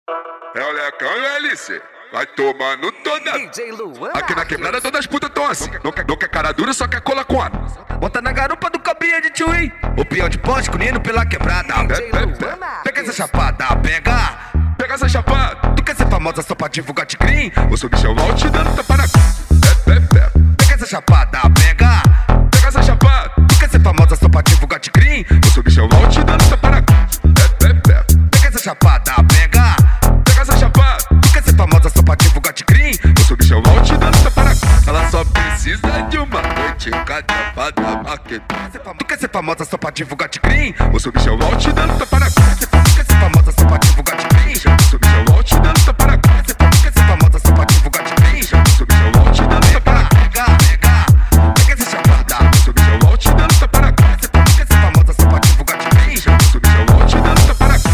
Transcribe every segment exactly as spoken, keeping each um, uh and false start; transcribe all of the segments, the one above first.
É o Lecão e o L C. Vai tomando toda. D J Luan. Aqui na quebrada todas as putas tão assim. Não quer, não quer cara dura, só quer cola com ar. Bota na garupa do cabinha de tio, o peão de poste, cunindo pela quebrada. Pega essa chapada, pega. Pega essa chapada. Tu quer ser famosa só pra divulgar de green? Vou subir seu mal te dando tapa na é, é, é. Pega essa chapada, pega. Pega essa chapada. Tu quer ser famosa só pra divulgar de green? Vou subir seu mal te dando tapa na é, é, é. Pega essa chapada, pega. Pega essa chapada. Tu quer ser famosa só pra divulgar de green? Vou subir seu mal te dando tapa na ela só precisa de uma noite cadepada maqueta. Tu quer ser famosa só pra divulgar de green? Vou subir seu mal te dando tapa na Tu quer ser famosa só pra divulgar de green? Vou subir seu mal te dando tapa na Tu quer ser famosa só pra divulgar de green? Vou subir seu mal te dando tapa na Pega, pega. Pega essa chapada. Vou subir seu mal te dando tapa na Tu quer ser famosa só pra divulgar de green? Vou subir seu mal te dando tapa na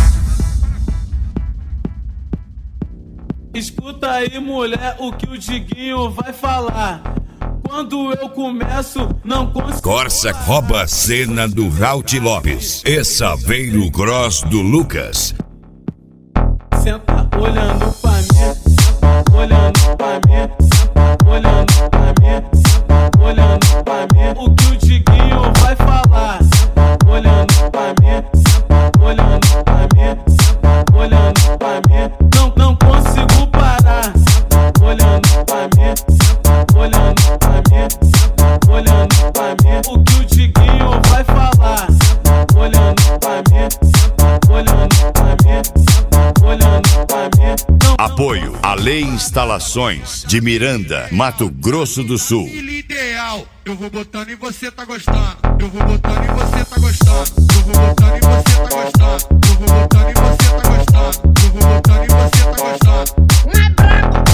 Escuta aí, mulher, o que o Diguinho vai falar. Quando eu começo, não consigo. Corsa rouba a cena do Rault Lopes. Essa veio o cross do Lucas. Senta olhando pra mim, senta olhando pra mim, senta olhando pra mim, senta olhando pra mim. O que o Diguinho vai falar. Senta olhando pra mim, senta olhando pra mim, senta olhando pra mim. Não, não consigo parar. Senta olhando pra mim, senta olhando pra mim, senta olhando pra mim. O que o Diguinho vai falar. Senta olhando pra mim, senta olhando pra mim, senta olhando pra mim. Não, Apoio a Lei Instalações de Miranda, Mato Grosso do Sul. Ideal, eu vou botando e você tá gostando. Eu vou botando e você tá gostando. Eu vou botando e você tá gostando. Eu vou botando e você tá gostando. Eu vou botando e você tá gostando. Não é branco,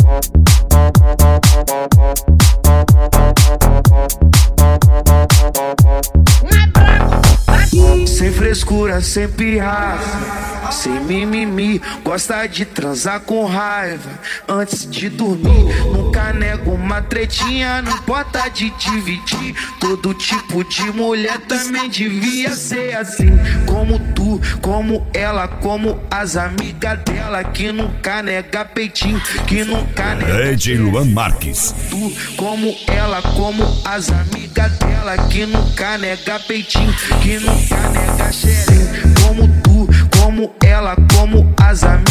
não é branco. Sem frescura, sem pirraça, sem mimimi, gosta de transar com raiva antes de dormir. Nunca nego uma tretinha, não importa de dividir. Todo tipo de mulher também devia ser assim. Como tu, como ela, como as amigas dela, que nunca nega peitinho, que nunca nega. D J Luan Marques. Tu, como ela, como as amigas dela, que nunca nega peitinho, que nunca nega xerém. Como tu, como ela, como as amigas